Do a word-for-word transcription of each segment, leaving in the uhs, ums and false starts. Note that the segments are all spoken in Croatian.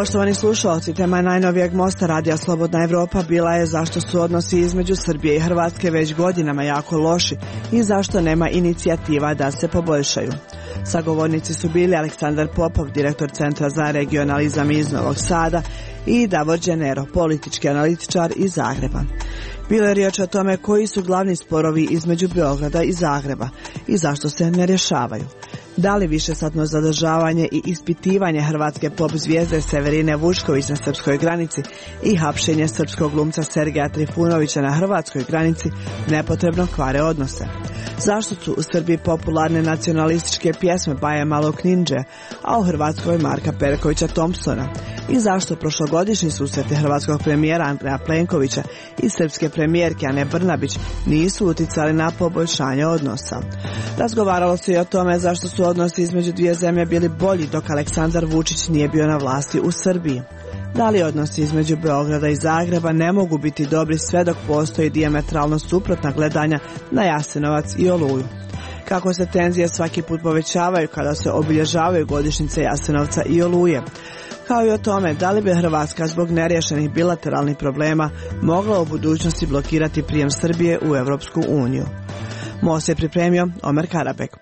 Poštovani slušalci, tema najnovijeg mosta Radija Slobodna Evropa bila je zašto su odnosi između Srbije i Hrvatske već godinama jako loši i zašto nema inicijativa da se poboljšaju. Sagovornici su bili Aleksandar Popov, direktor Centra za regionalizam iz Novog Sada, i Davor Đenero, politički analitičar iz Zagreba. Bilo je riječ o tome koji su glavni sporovi između Beograda i Zagreba i zašto se ne rješavaju. Da li višesatno zadržavanje i ispitivanje hrvatske pop zvijezde Severine Vučković na srpskoj granici i hapšenje srpskog glumca Sergeja Trifunovića na hrvatskoj granici nepotrebno kvare odnose? Zašto su u Srbiji popularne nacionalističke pjesme Baje Malog Ninđe, a u Hrvatskoj Marka Perkovića Thompsona? I zašto prošlogodišnji susreti hrvatskog premijera Andreja Plenkovića i srpske premijerke Ane Brnabić nisu uticali na poboljšanje odnosa? Razgovaralo se i o tome zašto su odnosi između dvije zemlje bili bolji dok Aleksandar Vučić nije bio na vlasti u Srbiji. Da li odnosi između Beograda i Zagreba ne mogu biti dobri sve dok postoji dijametralno suprotna gledanja na Jasenovac i Oluju? Kako se tenzije svaki put povećavaju kada se obilježavaju godišnjice Jasenovca i Oluje? Kao i o tome da li bi Hrvatska zbog neriješenih bilateralnih problema mogla u budućnosti blokirati prijem Srbije u Europsku uniju. Most je pripremio Omer Karabek.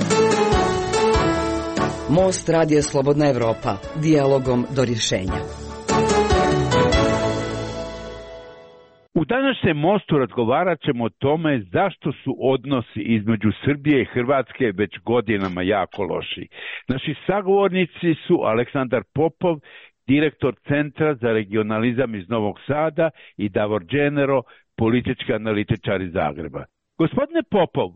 Most Radija Slobodna Evropa, dijalogom do rješenja. U današnjem mostu razgovarat ćemo o tome zašto su odnosi između Srbije i Hrvatske već godinama jako loši. Naši sagovornici su Aleksandar Popov, direktor Centra za regionalizam iz Novog Sada, i Davor Đenero, politički analitičar iz Zagreba. Gospodine Popov,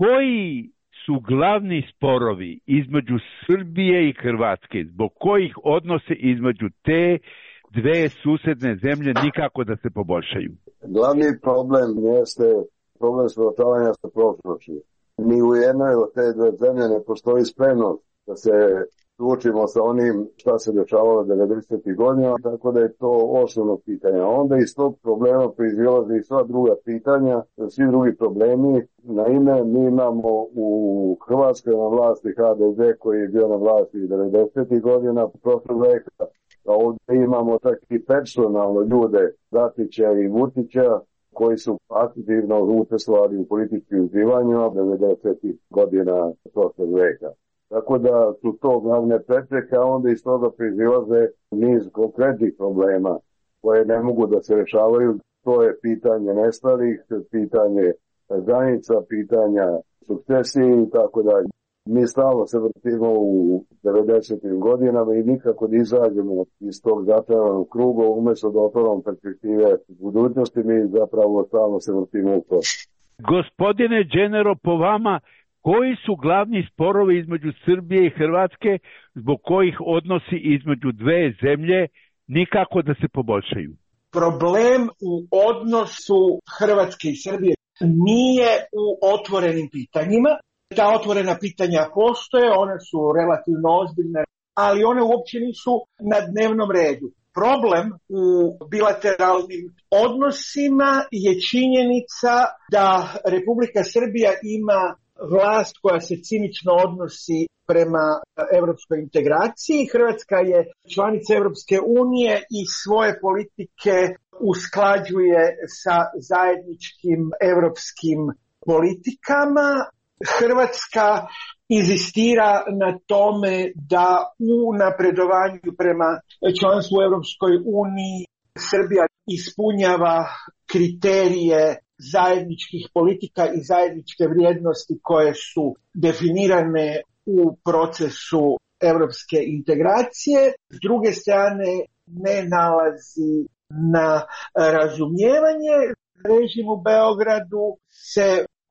koji su glavni sporovi između Srbije i Hrvatske, zbog kojih odnose između te dve susjedne zemlje nikako da se poboljšaju? Glavni problem jeste problem suočavanja sa prošlošću. Ni u jednoj od te dve zemlje ne postoji spremnost da se suočimo sa onim šta se dešavalo devedesetih godina, tako da je to osnovno pitanje. Onda iz tog problema proizilaze i sva druga pitanja, svi drugi problemi. Naime, mi imamo u Hrvatskoj na vlasti ha de ze koji je bio na vlasti devedesetih godina prošlog veka. A ovdje imamo čak i personalno ljude Dačića i Vučića koji su aktivno učestvovali u političkim zbivanjima devedesetih godina prošlog veka. Tako da su to glavne prepreke, a onda iz toga proizilaze niz konkretnih problema koje ne mogu da se rešavaju. To je pitanje nestalih, pitanje granica, pitanja sukcesije i tako dalje. Mi stalno se vrtimo u devedesetim godinama i nikako da izađemo iz tog zatvorenog kruga, umjesto da otvorimo perspektive budućnosti, mi zapravo stalno se vrtimo u to. Gospodine Đenero, po vama, koji su glavni sporovi između Srbije i Hrvatske zbog kojih odnosi između dve zemlje nikako da se poboljšaju? Problem u odnosu Hrvatske i Srbije nije u otvorenim pitanjima. Ta otvorena pitanja postoje, one su relativno ozbiljne, ali one uopće nisu na dnevnom redu. Problem u bilateralnim odnosima je činjenica da Republika Srbija ima vlast koja se cinično odnosi prema europskoj integraciji. Hrvatska je članica Europske unije i svoje politike usklađuje sa zajedničkim europskim politikama. Hrvatska inzistira na tome da u napredovanju prema članstvu u Europskoj uniji Srbija ispunjava kriterije zajedničkih politika i zajedničke vrijednosti koje su definirane u procesu europske integracije. S druge strane, ne nalazi na razumijevanje. Režim u Beogradu se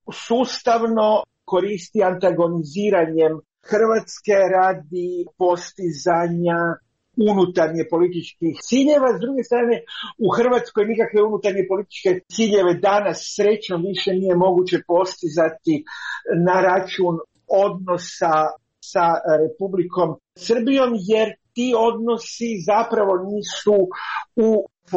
sustavno koristi antagoniziranjem Hrvatske radi postizanja unutarnje političkih ciljeva. S druge strane, u Hrvatskoj nikakve unutarnje političke ciljeve danas srećom više nije moguće postizati na račun odnosa sa Republikom Srbijom, jer ti odnosi zapravo nisu u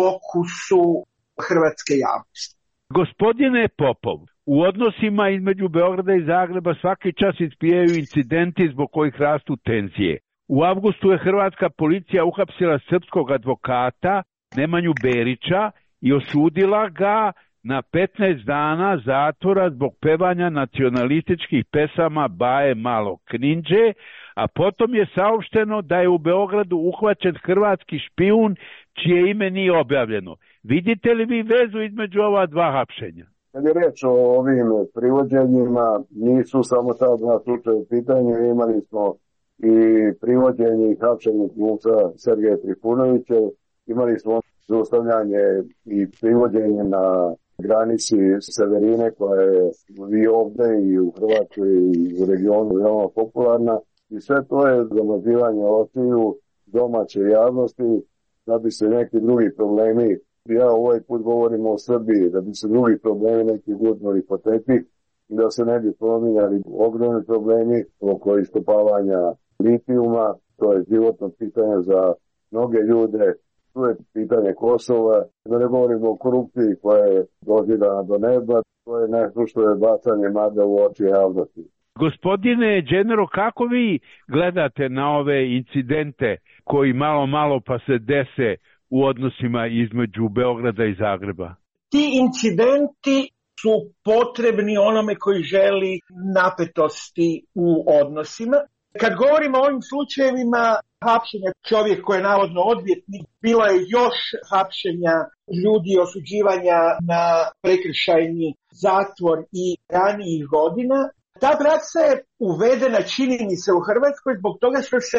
fokusu hrvatske javnosti. Gospodine Popov, u odnosima između Beograda i Zagreba svaki čas ispijaju incidenti zbog kojih rastu tenzije. U avgustu je hrvatska policija uhapsila srpskog advokata Nemanju Berića i osudila ga na petnaest dana zatvora zbog pevanja nacionalističkih pesama Baje Malog Knindže, a potom je saopšteno da je u Beogradu uhvaćen hrvatski špijun čije ime nije objavljeno. Vidite li vi vezu između ova dva hapšenja? Kad je reč o ovim privođenjima, nisu samo ta dva slučaja u pitanju, imali smo i privođenje i hapšenje glumca Sergeja Trifunovića, imali smo zaustavljanje i privođenje na granici Severine koja je i ovde i u Hrvatskoj i u regionu veoma popularna i sve to je zamazivanje očiju domaće javnosti da bi se neki drugi problemi, ja ovaj put govorim o Srbiji, da bi se drugi problemi neki gurnuli po tepih i da se ne bi pominjali ogromni problemi oko iskopavanja litijuma, to je životno pitanje za mnoge ljude. Tu je pitanje Kosova, da ne govorimo o korupciji koja je dozidana do neba, to je nešto što je bacanje magla u oči javnosti. Gospodine Đenero, kako vi gledate na ove incidente koji malo malo pa se dese u odnosima između Beograda i Zagreba? Ti incidenti su potrebni onome koji želi napetosti u odnosima. Kad govorimo o ovim slučajevima hapšenja čovjek koji je navodno odvjetnik, bilo je još hapšenja ljudi, osuđivanja na prekršajni zatvor i ranijih godina. Ta praksa je uvedena, čini mi se, u Hrvatskoj zbog toga što se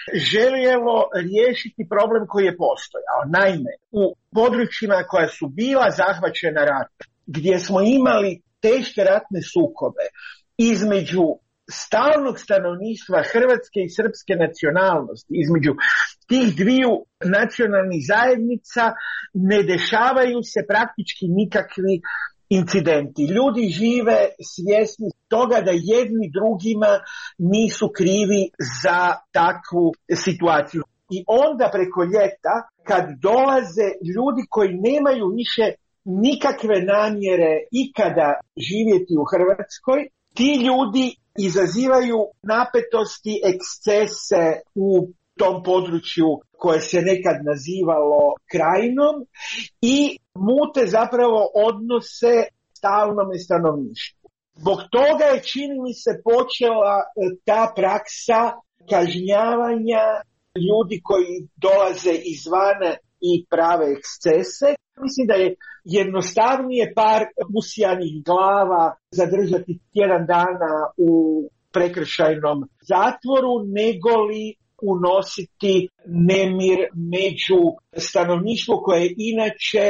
željelo riješiti problem koji je postojao. Naime, u područjima koja su bila zahvaćena ratom, gdje smo imali teške ratne sukobe između stalnog stanovništva hrvatske i srpske nacionalnosti, između tih dviju nacionalnih zajednica ne dešavaju se praktički nikakvi incidenti. Ljudi žive svjesni toga da jedni drugima nisu krivi za takvu situaciju. I onda preko ljeta, kad dolaze ljudi koji nemaju više nikakve namjere ikada živjeti u Hrvatskoj, ti ljudi izazivaju napetosti, ekscese u tom području koje se nekad nazivalo Krajinom i mute zapravo odnose stalnome stanovništvu. Zbog toga je, čini mi se, počela ta praksa kažnjavanja ljudi koji dolaze izvana i prave ekscese. Mislim da je jednostavnije par usijanih glava zadržati tjedan dana u prekršajnom zatvoru, nego li unositi nemir među stanovništvo koje inače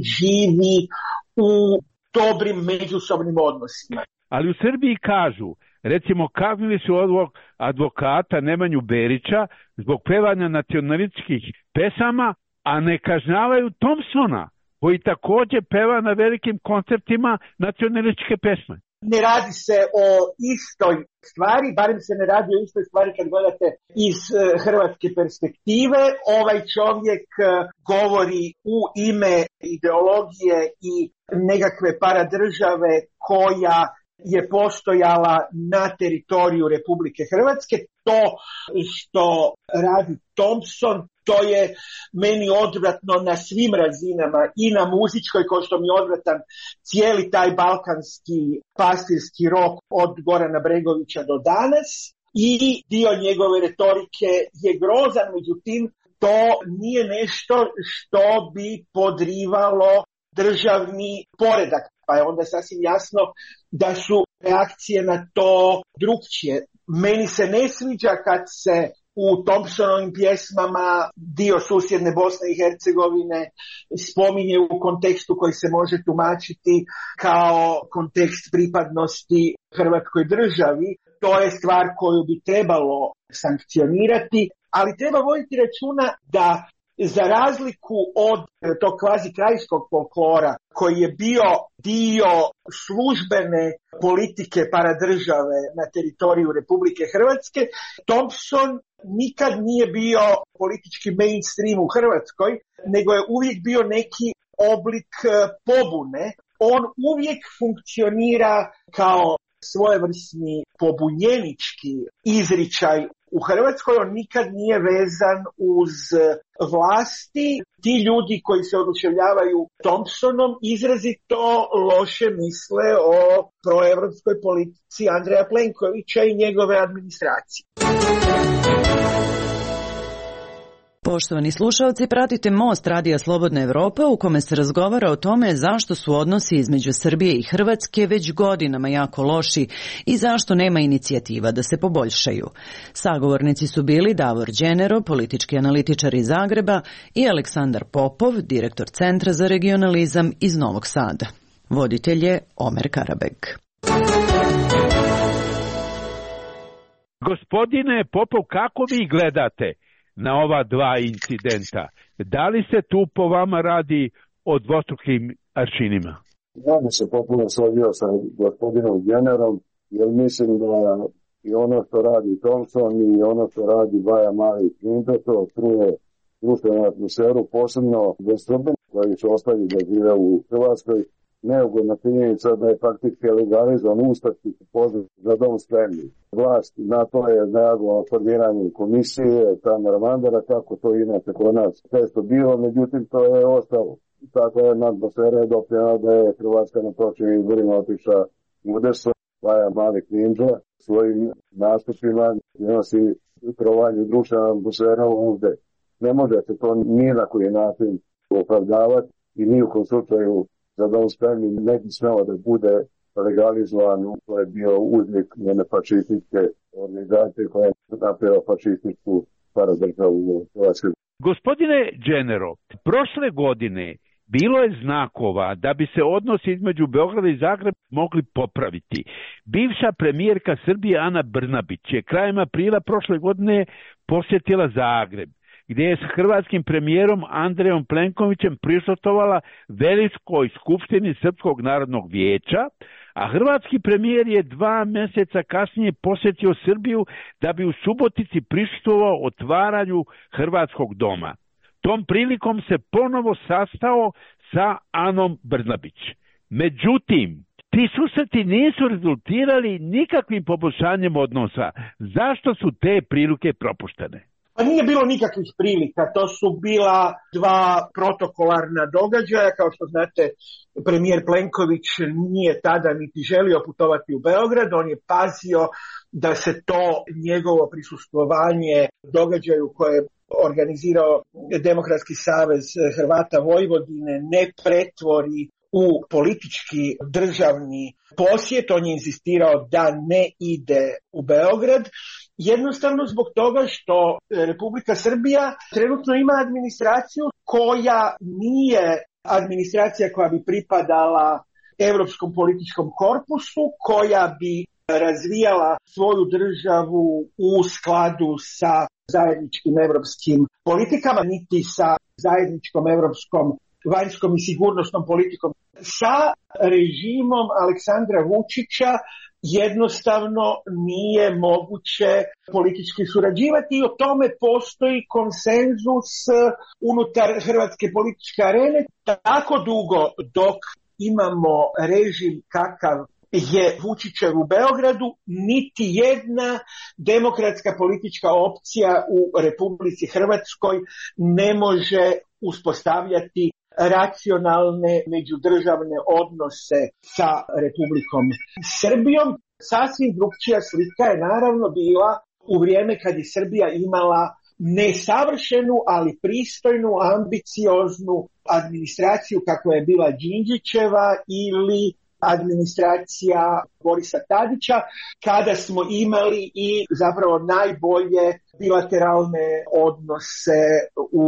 živi u dobrim međusobnim odnosima. Ali u Srbiji kažu, recimo, kaznili su ovog advokata Nemanju Berića zbog pevanja nacionalističkih pesama, a ne kažnjavaju Thompsona, koji također peva na velikim koncertima nacionalističke pesme. Ne radi se o istoj stvari, barem se ne radi o istoj stvari kad gledate iz hrvatske perspektive. Ovaj čovjek govori u ime ideologije i nekakve paradržave koja je postojala na teritoriju Republike Hrvatske. To što radi Thompson, to je meni odvratno na svim razinama, i na muzičkoj, kao što mi je odvratan cijeli taj balkanski pastirski rok od Gorana Bregovića do danas, i dio njegove retorike je grozan, međutim to nije nešto što bi podrivalo državni poredak, pa je onda sasvim jasno da su reakcije na to drukčije. Meni se ne sviđa kad se u Thompsonovim pjesmama dio susjedne Bosne i Hercegovine spominje u kontekstu koji se može tumačiti kao kontekst pripadnosti Hrvatskoj državi. To je stvar koju bi trebalo sankcionirati, ali treba voditi računa da za razliku od tog kvazi krajskog folklora koji je bio dio službene politike paradržave na teritoriju Republike Hrvatske, Thompson nikad nije bio politički mainstream u Hrvatskoj, nego je uvijek bio neki oblik pobune. On uvijek funkcionira kao svojevrsni pobunjenički izričaj u Hrvatskoj, on nikad nije vezan uz vlasti. Ti ljudi koji se oduševljavaju Thompsonom izrazito loše misle o proevropskoj politici Andreja Plenkovića i njegove administracije. Poštovani slušalci, pratite Most Radija Slobodna Evropa u kome se razgovara o tome zašto su odnosi između Srbije i Hrvatske već godinama jako loši i zašto nema inicijativa da se poboljšaju. Sagovornici su bili Davor Đenero, politički analitičar iz Zagreba, i Aleksandar Popov, direktor Centra za regionalizam iz Novog Sada. Voditelj je Omer Karabeg. Gospodine Popov, kako vi gledate na ova dva incidenta? Da li se tu po vama radi o dvostrukim aršinima? Ja bi se potpuno složio sa gospodinom Đenerom, jer mislim da i ono što radi Thompson i ono što radi Baja Mali i Klinto, to truje društvenu atmosferu, posebno bez Srbina koji su ostali da žive u Hrvatskoj. Neugodna činjenica da je faktički legalizovan ustaški poziv za dom spremni. Vlast na to je najavila formiranje komisije, Tamara Mandara, kako to inače kod nas često bilo, međutim to je ostalo. Tako je atmosfera je dopljena da je Hrvatska na prošlim izborima otišla u desno. Baja Mali Klinđa svojim nastupima nosi trovanju društvena atmosfera ovde. Ne može se to ni na koji način opravdavati i ni u kom slučaju za dom spremni ne bi smelo da bude legalizovan. To je bio uznik njene fašističke organizacije koja je napravila fašističku paradržavu u Hrvatskoj. Gospodine Đenero, prošle godine bilo je znakova da bi se odnosi između Beograda i Zagreba mogli popraviti. Bivša premijerka Srbije Ana Brnabić je krajem aprila prošle godine posjetila Zagreb, gdje je s hrvatskim premijerom Andrejom Plenkovićem prisustvovala Velikoj skupštini Srpskog narodnog vijeća, a hrvatski premijer je dva mjeseca kasnije posjetio Srbiju da bi u Subotici prisustvovao otvaranju Hrvatskog doma. Tom prilikom se ponovo sastao sa Anom Brnabić. Međutim, ti susreti nisu rezultirali nikakvim poboljšanjem odnosa. Zašto su te prilike propuštene? Pa nije bilo nikakvih prilika, to su bila dva protokolarna događaja. Kao što znate, premijer Plenković nije tada niti želio putovati u Beograd, on je pazio da se to njegovo prisustvovanje događaju koje je organizirao Demokratski savez Hrvata Vojvodine ne pretvori u politički državni posjet. On je insistirao da ne ide u Beograd. Jednostavno zbog toga što Republika Srbija trenutno ima administraciju koja nije administracija koja bi pripadala Europskom političkom korpusu, koja bi razvijala svoju državu u skladu sa zajedničkim europskim politikama, niti sa zajedničkom europskom vanjskom i sigurnosnom politikom. Sa režimom Aleksandra Vučića jednostavno nije moguće politički surađivati i o tome postoji konsenzus unutar hrvatske političke arene. Tako dugo dok imamo režim kakav je Vučićev u Beogradu, niti jedna demokratska politička opcija u Republici Hrvatskoj ne može uspostavljati racionalne međudržavne odnose sa Republikom Srbijom. Sasvim drugčija slika je naravno bila u vrijeme kad je Srbija imala nesavršenu, ali pristojnu, ambicioznu administraciju kako je bila Đinđićeva ili administracija Borisa Tadića, kada smo imali i zapravo najbolje bilateralne odnose u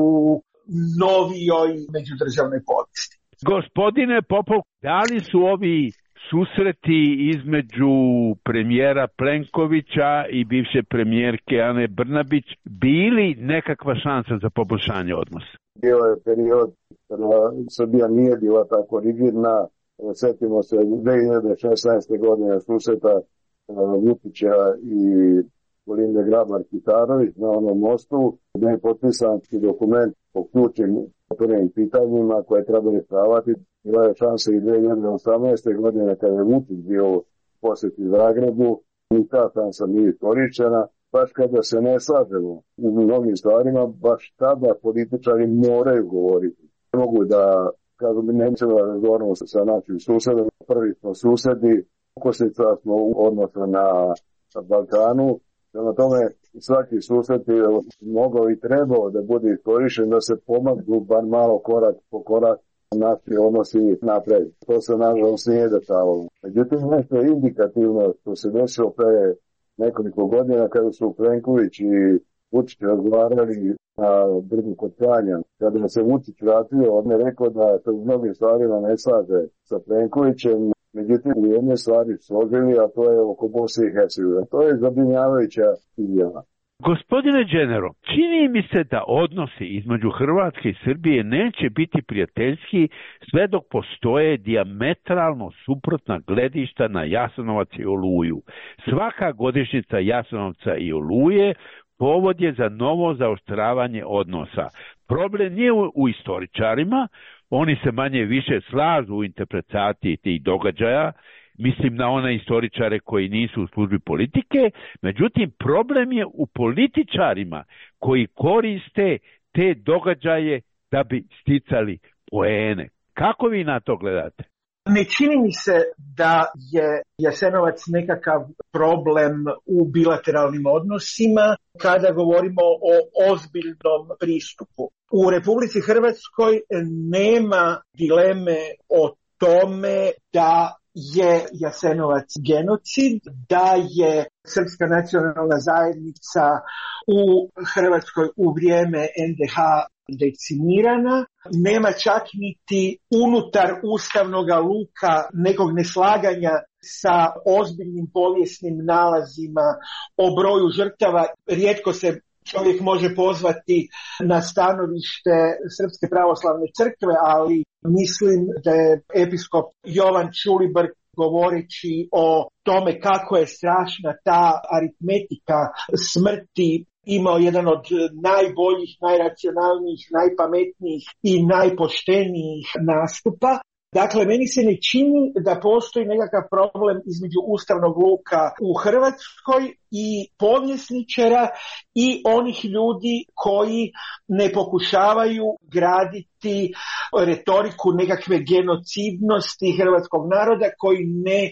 novijoj međudržavnoj povijesti. Gospodine Popov, da li su ovi susreti između premijera Plenkovića i bivše premijerke Ane Brnabić bili nekakva šansa za poboljšanje odnosa? Bio je period kada Srbija nije bila tako rigidna. Sjetimo se dvije hiljade šesnaeste. godine susreta Vučića i Kolinde Grabar-Kitarović na onom mostu, gdje je potpisan dokument o ključnim otvorenim pitanjima koje treba rješavati. Bila je šansa i dvije hiljade osamnaeste. godine kada je Vučić bio u posjeti Zagrebu, i ta šansa nije iskorištena. baš kada se ne slažemo u mnogim stvarima, baš tada političari moraju govoriti. Ne mogu da, kažu mi, ne ćemo da razgovaramo sa našim susedom, prvi smo susedi, okosnica smo u odnosu na, na Balkanu. Prema tome, svaki susret je mogao i trebao da bude iskorišten, da se pomagnu bar malo korak po korak naši odnosi napred. To se nažalost nije dešavalo. Međutim, nešto je indikativno što se desilo pre nekoliko godina kada su Plenković i Vučić razgovarali na Brdu kod Kranja. Kada se Vučić vratio, on je rekao da se u mnogim stvarima ne slaže sa Plenkovićem. Međutim, u jedne stvari složili, a to je oko Bosne i Hercegovine. To je zabrinjavajuća izjava. Gospodine Genero, čini mi se da odnosi između Hrvatske i Srbije neće biti prijateljski sve dok postoje dijametralno suprotna gledišta na Jasenovac i Oluju. Svaka godišnjica Jasenovca i Oluje povod je za novo zaoštravanje odnosa. Problem nije u, u istoričarima, oni se manje više slažu u interpretaciji tih događaja, mislim na one istoričare koji nisu u službi politike, međutim problem je u političarima koji koriste te događaje da bi sticali poene. Kako vi na to gledate? Ne čini mi se da je Jasenovac nekakav problem u bilateralnim odnosima kada govorimo o ozbiljnom pristupu. U Republici Hrvatskoj nema dileme o tome da je Jasenovac genocid, da je Srpska nacionalna zajednica u Hrvatskoj u vrijeme en de ha decimirana. Nema čak niti unutar ustavnog luka nekog neslaganja sa ozbiljnim povijesnim nalazima o broju žrtava. Rijetko se čovjek može pozvati na stanovište Srpske pravoslavne crkve, ali mislim da je episkop Jovan Čulibrk govoreći o tome kako je strašna ta aritmetika smrti imao jedan od najboljih, najracionalnijih, najpametnijih i najpoštenijih nastupa. Dakle, meni se ne čini da postoji nekakav problem između ustavnog luka u Hrvatskoj i povjesničara i onih ljudi koji ne pokušavaju graditi retoriku nekakve genocidnosti hrvatskog naroda, koji ne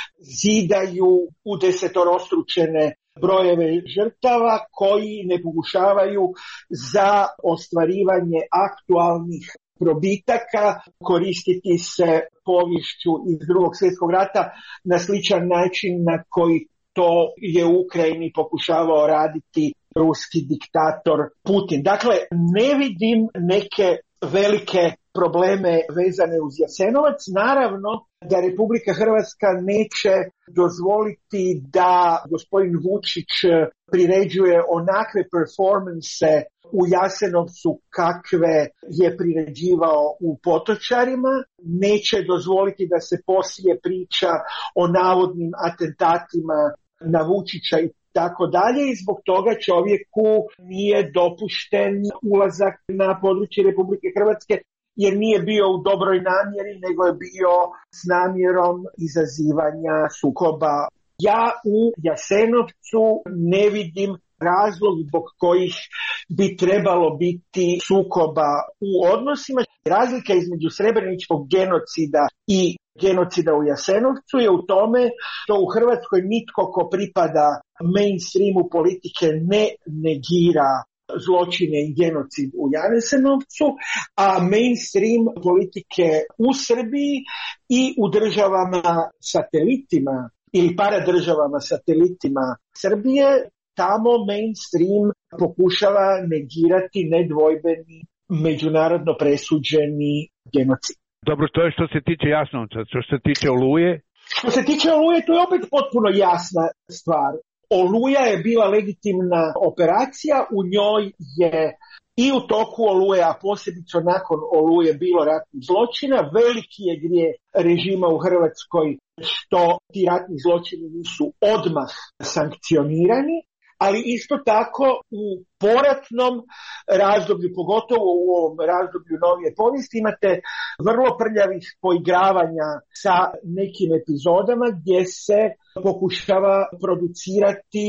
zidaju u desetorostručene brojeve žrtava, koji ne pokušavaju za ostvarivanje aktualnih probitaka koristiti se poviješću iz Drugog svjetskog rata na sličan način na koji to je u Ukrajini pokušavao raditi ruski diktator Putin. Dakle, ne vidim neke velike probleme vezane uz Jasenovac. Naravno da Republika Hrvatska neće dozvoliti da gospodin Vučić priređuje onakve performanse u Jasenovcu kakve je priređivao u Potočarima, neće dozvoliti da se poslije priča o navodnim atentatima na Vučića i tako dalje, i zbog toga čovjeku nije dopušten ulazak na područje Republike Hrvatske, jer nije bio u dobroj namjeri, nego je bio s namjerom izazivanja sukoba. Ja u Jasenovcu ne vidim razlog zbog kojih bi trebalo biti sukoba u odnosima. Razlika između srebreničkog genocida i genocida u Jasenovcu je u tome što u Hrvatskoj nitko ko pripada mainstreamu politike ne negira zločine i genocid u Jasenovcu, a mainstream politike u Srbiji i u državama satelitima ili paradržavama satelitima Srbije, tamo mainstream pokušava negirati nedvojbeni međunarodno presuđeni genocid. Dobro, to je što se tiče Jasenovca. Što se tiče Oluje? Što se tiče Oluje, to je opet potpuno jasna stvar. Oluja je bila legitimna operacija, u njoj je i u toku Oluje, a posebice nakon Oluje bilo ratnih zločina. Veliki je grijeh režima u Hrvatskoj što ti ratni zločini nisu odmah sankcionirani, ali isto tako u poratnom razdoblju, pogotovo u ovom razdoblju novije povijesti, imate vrlo prljavih poigravanja sa nekim epizodama gdje se pokušava producirati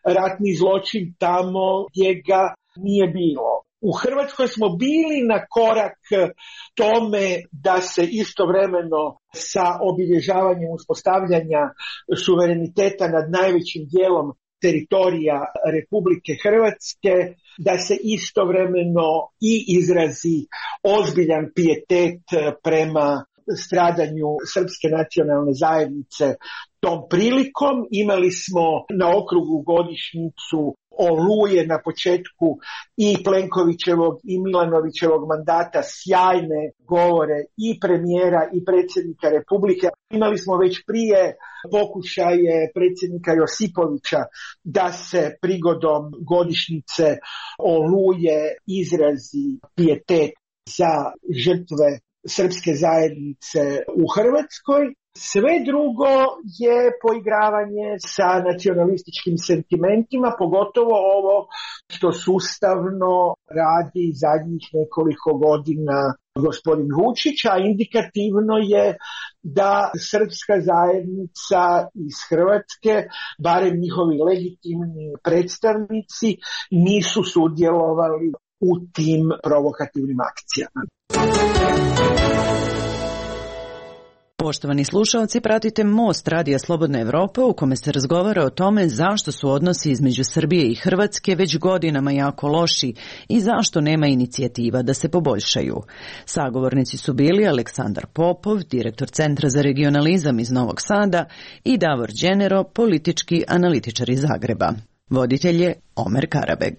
ratni zločin tamo gdje ga nije bilo. U Hrvatskoj smo bili na korak tome da se istovremeno sa obilježavanjem uspostavljanja suvereniteta nad najvećim dijelom teritorija Republike Hrvatske, da se istovremeno i izrazi ozbiljan pijetet prema stradanju srpske nacionalne zajednice tom prilikom. Imali smo na okrugu godišnjicu Oluje na početku i Plenkovićevog i Milanovićevog mandata, sjajne govore i premijera i predsjednika Republike. Imali smo već prije pokušaje predsjednika Josipovića da se prigodom godišnjice Oluje izrazi pijetet za žrtve srpske zajednice u Hrvatskoj. Sve drugo je poigravanje sa nacionalističkim sentimentima, pogotovo ovo što sustavno radi zadnjih nekoliko godina gospodin Vučić, a indikativno je da srpska zajednica iz Hrvatske, barem njihovi legitimni predstavnici, nisu sudjelovali u tim provokativnim akcijama. Poštovani slušalci, pratite Most Radija Slobodna Evropa u kome se razgovara o tome zašto su odnosi između Srbije i Hrvatske već godinama jako loši i zašto nema inicijativa da se poboljšaju. Sagovornici su bili Aleksandar Popov, direktor Centra za regionalizam iz Novog Sada, i Davor Đenero, politički analitičar iz Zagreba. Voditelj je Omer Karabeg.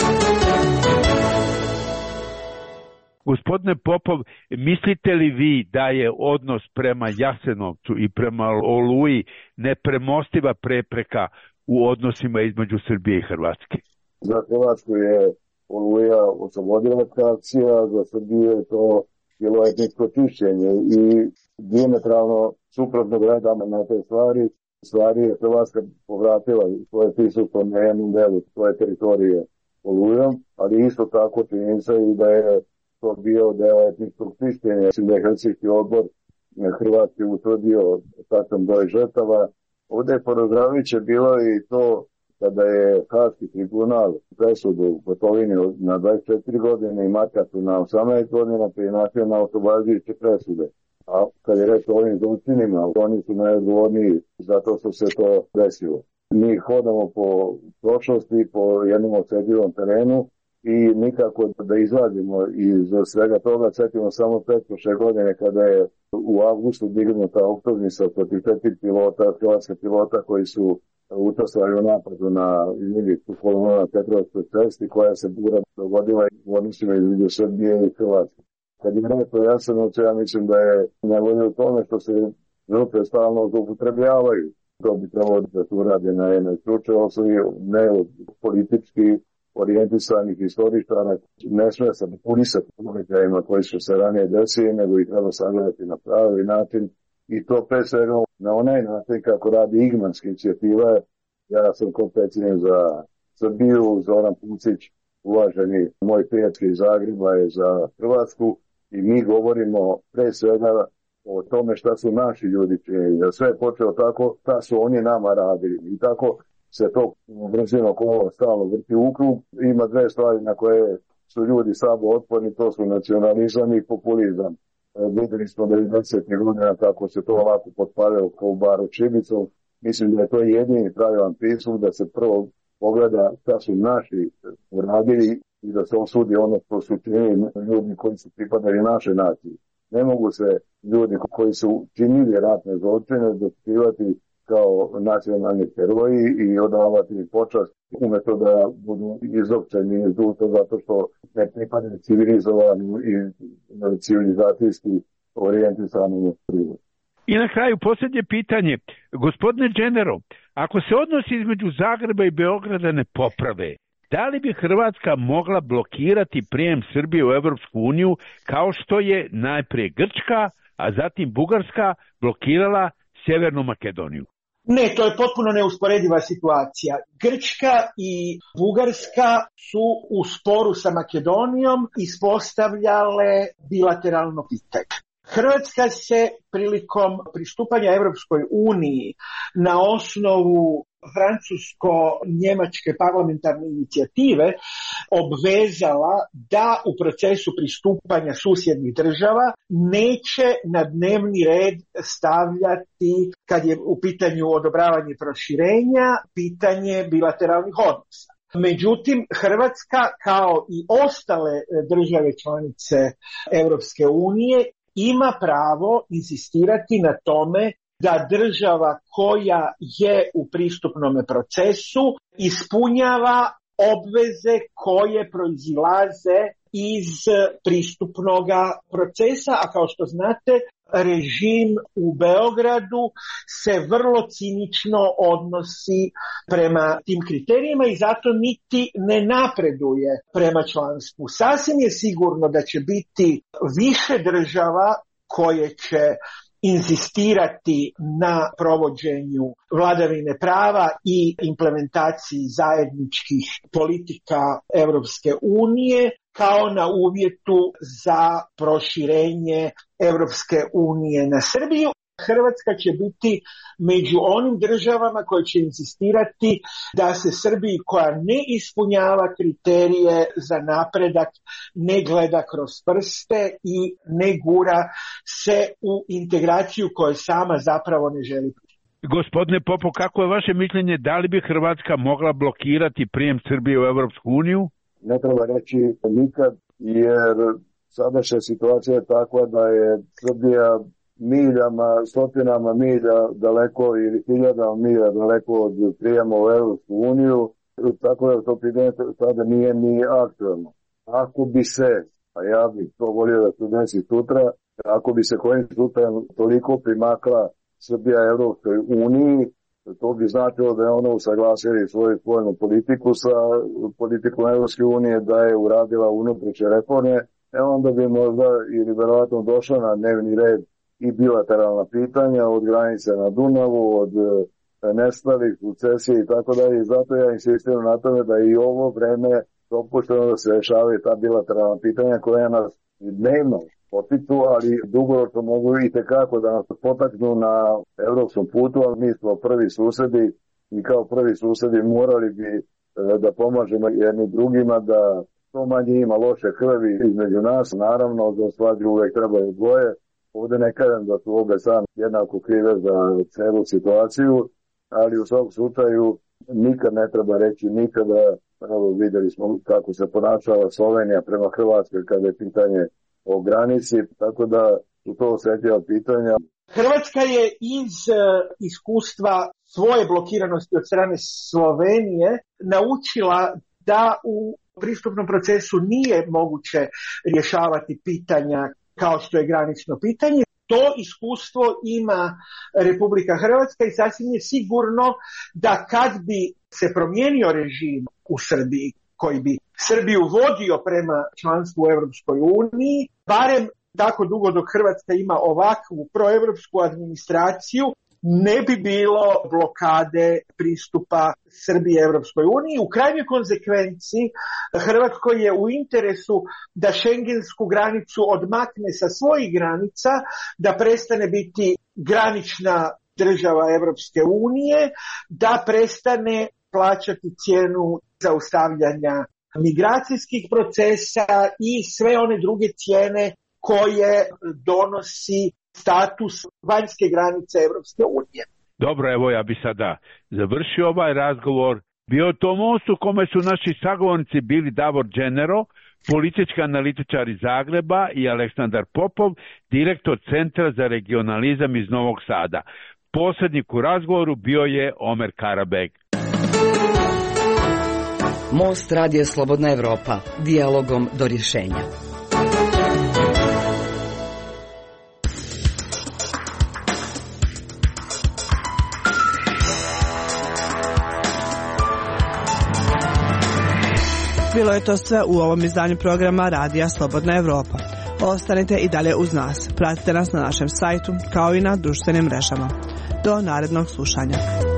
Gospodine Popov, mislite li vi da je odnos prema Jasenovcu i prema Oluji nepremostiva prepreka u odnosima između Srbije i Hrvatske? Za Hrvatsku je Oluja oslobodilačka akcija, za Srbiju je to bilo etničko čišćenje i dijametralno suprotno gledamo na te stvari. Stvari je Hrvatska povratila svoje prisustvo na jednom delu svoje teritorije Olujom, ali isto tako činjenica i da je to bio deo etničkog čišćenja. Mislim da je Helsinški odbor Hrvatske utvrdio tačan broj žrtava. Ovdje je poražavajuće bilo i to kada je Haški tribunal presudu Gotovini na dvadeset četiri godine i Markaču na osamnaest godina prinašio na oslobađajuće presude. A kad je reč o ovim zločinima, oni su najodgovorniji zato što se to desilo. Mi hodamo po prošlosti, po jednom osjetljivom terenu i nikako da izlazimo iz svega toga. Sjetimo samo pretprošle godine kada je u avgustu dignuta optužnica protiv četiri pilota, hrvatska pilota koji su učestvovali u napadu na između kolonu na Petrovskoj cesti koja se bura dogodila u odnosima između Srbije i Hrvatske. Kad je rekao Jasenovcu, ja mislim da je najbolje u tome što se žrtve stalno zloupotrebljavaju. To bi trebalo da se uradi na jednoj stručnoj osnovi, ne od politički orijentisanih istoričara. Ne smije se punisati događajima koji su se ranije desili, nego ih treba sagledati na pravi način i to pre svega na onaj način kako radi Igmanska inicijativa. Ja sam kompetentan za Srbiju, Zoran Pucić, uvaženi moj prijatelj iz Zagreba je za Hrvatsku i mi govorimo pre svega o tome šta su naši ljudi činili. Da sve je počelo tako, šta su oni nama radili i tako se to brzino kolo stalno vrti u krug. Ima dve stvari na koje su ljudi slabo otporni, to su nacionalizam i populizam. Vidjeli smo devedesetih godina kako se to ovako potpalilo kao u baru Čibicom. Mislim da je to jedini pravilan pristup da se prvo pogleda šta su naši uradili i da se osudi ono što su činili ljudi koji su pripadali naše nacije. Ne mogu se ljudi koji su činili ratne zločine dočekivati kao nacionalni heroji i odavati im počast umjesto da budu izopćeni iz društva zato što ne pripadaju civilizovanim i civilizacijski orijentisanim prirodom. I na kraju posljednje pitanje. Gospodine Đenero, ako se odnosi između Zagreba i Beograda ne poprave, da li bi Hrvatska mogla blokirati prijem Srbije u Evropsku uniju kao što je najprije Grčka, a zatim Bugarska blokirala Sjevernu Makedoniju? Ne, to je potpuno neusporediva situacija. Grčka i Bugarska su u sporu sa Makedonijom ispostavljale bilateralno pitanje. Hrvatska se prilikom pristupanja Evropskoj uniji na osnovu francusko-njemačke parlamentarne inicijative obvezala da u procesu pristupanja susjednih država neće na dnevni red stavljati, kad je u pitanju odobravanje proširenja, pitanje bilateralnih odnosa. Međutim, Hrvatska kao i ostale države članice Europske unije ima pravo insistirati na tome da država koja je u pristupnom procesu ispunjava obveze koje proizilaze iz pristupnog procesa, a kao što znate, režim u Beogradu se vrlo cinično odnosi prema tim kriterijima i zato niti ne napreduje prema članstvu. Sasvim je sigurno da će biti više država koje će inzistirati na provođenju vladavine prava i implementaciji zajedničkih politika Europske unije kao na uvjetu za proširenje Europske unije na Srbiju. Hrvatska će biti među onim državama koje će insistirati da se Srbiji koja ne ispunjava kriterije za napredak ne gleda kroz prste i ne gura se u integraciju koju sama zapravo ne želi. Gospodine Popov, kako je vaše mišljenje, da li bi Hrvatska mogla blokirati prijem Srbije u Europsku uniju? Ne treba reći nikad, jer sadašnja situacija je takva da je Srbija miljama, stotinama milja daleko ili hiljadama milja daleko od prijema u Europsku uniju, tako da to pitanje sada nije ni aktualno. Ako bi se, a ja bih to volio da se desi sutra, ako bi se kojim slučajem toliko primakla Srbija Europskoj uniji, to bi značilo da je ono usaglasili svoju spoljnu politiku sa politikom Europske unije, da je uradila unutrašnje reforme, e onda bi možda ili verovatno došla na dnevni red i bilateralna pitanja od granice na Dunavu, od nestalih, sukcesije i tako dalje. I zato ja insistiram na tome da i ovo vreme dopušteno da se rešavaju ta bilateralna pitanja koja nas dnevno potiču, ali dugoročno mogu i tekako da nas potaknu na evropskom putu, ali mi smo prvi susedi i kao prvi susedi morali bi da pomažemo jedni drugima, da to manje ima loše krvi između nas. Naravno, za svađu uvek trebaju dvoje. Ovde ne kažem da su obe sam jednako krive za celu situaciju, ali u svakom slučaju nikad ne treba reći nikada. Evo, videli smo kako se ponašala Slovenija prema Hrvatskoj kada je pitanje o granici, tako da su to osjetljiva pitanja. Hrvatska je iz iskustva svoje blokiranosti od strane Slovenije naučila da u pristupnom procesu nije moguće rješavati pitanja kao što je granično pitanje. To iskustvo ima Republika Hrvatska i sasvim je sigurno da kad bi se promijenio režim u Srbiji, koji bi Srbiju vodio prema članstvu u Europskoj uniji, barem tako dugo dok Hrvatska ima ovakvu proevropsku administraciju, ne bi bilo blokade pristupa Srbije Europskoj uniji. U krajnjoj konzekvenciji Hrvatskoj je u interesu da šengensku granicu odmakne sa svojih granica, da prestane biti granična država Europske unije, da prestane plaćati cijenu zaustavljanja migracijskih procesa i sve one druge cijene koje donosi status vanjske granice Europske unije. Dobro, evo ja bi sada završio ovaj razgovor. Bio to most u kome su naši sagovornici bili Davor Dženero, politički analitičar iz Zagreba, i Aleksandar Popov, direktor Centra za regionalizam iz Novog Sada. Posrednik u razgovoru bio je Omer Karabeg. Most Radija Slobodna Evropa. Dijalogom do rješenja. Bilo je to sve u ovom izdanju programa Radija Slobodna Evropa. Ostanite i dalje uz nas. Pratite nas na našem sajtu kao i na društvenim mrežama. Do narednog slušanja.